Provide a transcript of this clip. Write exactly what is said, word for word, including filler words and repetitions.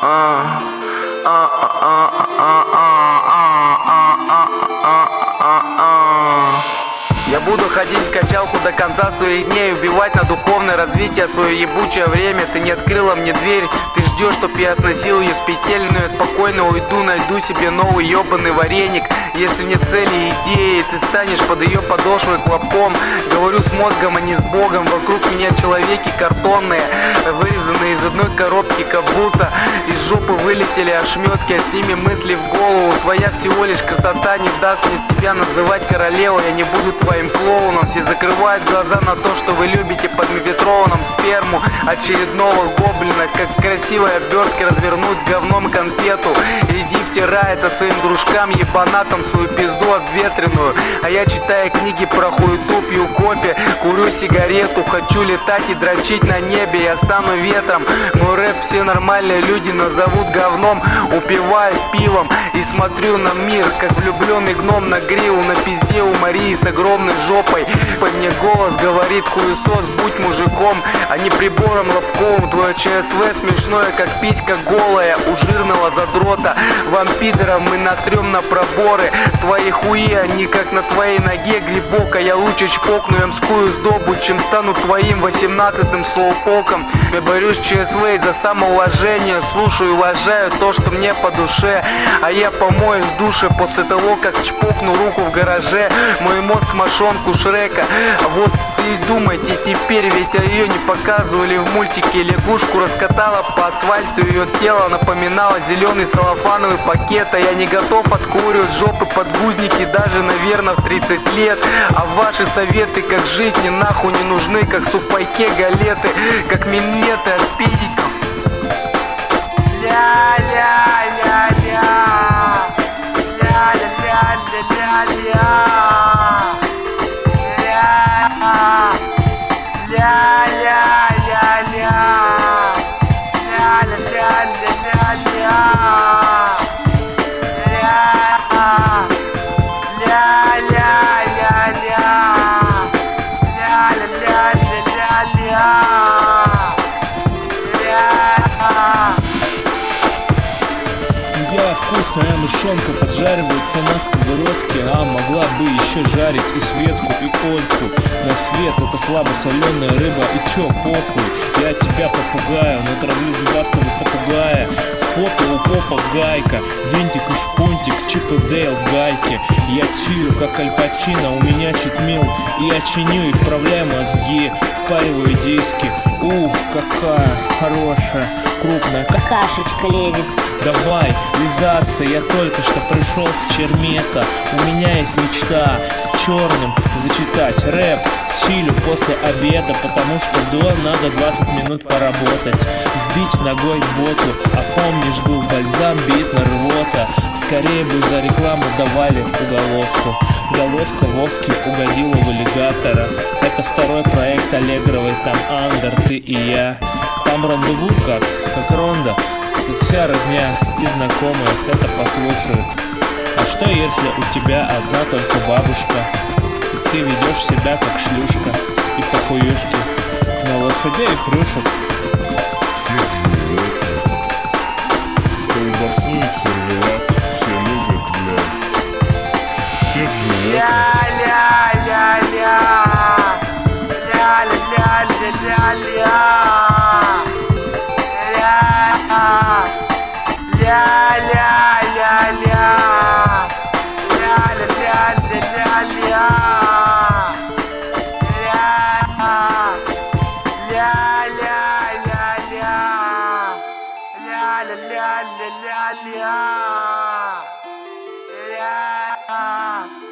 Я буду ходить в качалку до конца своих дней, убивать на духовное развитие свое ебучее время. Ты не открыла мне дверь, ты ждешь, чтоб я сносил ее с петель, но я спокойно уйду, найду себе новый ебаный вареник. Если нет цели и идеи, ты станешь под ее подошвой клопом. Говорю с мозгом, а не с Богом. Вокруг меня человеки картонные, вырезанные из одной коробки, как будто из жопы вылетели ошметки, а с ними мысли в голову. Твоя всего лишь красота не даст мне тебя называть королевой. Я не буду твоим клоуном. Все закрывают глаза на то, что вы любите под мефетрованом сперму очередного гоблина. Как в красивой обертке развернуть говном конфету. Иди втирай это своим дружкам, ебанатам, свою пизду обветренную. А я читаю книги про хуету, пью кофе, курю сигарету. Хочу летать и дрочить на небе, я стану ветром. Мой рэп все нормальные люди назовут говном. Упиваюсь пивом и смотрю на мир, как влюбленный гном на гриву. На пизде у Марии с огромной жопой. Под мне голос говорит: хуесос, будь мужиком, а не прибором лобковым. Твое ЧСВ смешное, как писька голая у жирного задрота. Вам, пидорам, мы насрем на проборы. Твои хуи, они как на твоей ноге глибоко. Я лучше чпокну ямскую сдобу, чем стану твоим восемнадцатым слоупоком. Я борюсь с ЧСВ из-за самоуважения. Слушаю и уважаю то, что мне по душе. А я помоюсь в душе после того, как чпокну руку в гараже. Мой мозг мошонку Шрека. А вот и думайте теперь, ведь ее не показывали в мультике. Лягушку раскатала по асфальту, ее тело напоминало зеленый салофановый пакет. А я не готов откуривать жопы подгузники даже, наверное, в тридцать лет. А ваши советы, как жить, мне нахуй не нужны, как супайке галеты, как минеты от педиков. Ля-ля-ля-ля, ля-ля-ля-ля-ля-ля, ля-ля-ля-ля-ля, ля-ля-ля-ля-ля-ля. Вкусная мышонка поджаривается на сковородке, а могла бы еще жарить и Светку, и Ольку. На свет это слабосоленая рыба, и чё, похуй, я тебя попугаю, натравлю зубастого попугая. В попе у попа гайка, винтик и шпунтик, Чип и Дейл в гайке. Я чилю, как Аль Пачино, у меня читмил, и я чиню и вправляю мозги, впариваю диски. Ух, какая хорошая, крупная какашечка лезет. Давай, лизаться, я только что пришел с Чермета. У меня есть мечта с черным зачитать рэп в чилю после обеда, потому что до надо двадцать минут поработать. Сбить ногой боту, а помнишь, был бальзам, бит на рвота. Скорее бы за рекламу давали уголовку. Головка Вовки угодила в аллигатора. Это второй проект Аллегровой, там Андер, ты и я. Там рандеву как, как ронда. Тут вся родня и знакомые это послушают. А что если у тебя одна только бабушка, и ты ведешь себя как шлюшка и похуюшки на лошадей и хрюшек? Колбасу и сервелат все любят, блядь. Всех же это. Ля-ля-ля-ля, ля-ля-ля-ля-ля-ля. Ля-ля-ля-ля, ля-ля-ля-ля-ля-ля, ля-ля-ля-ля-ля-ля, ля-ля-ля-ля-ля.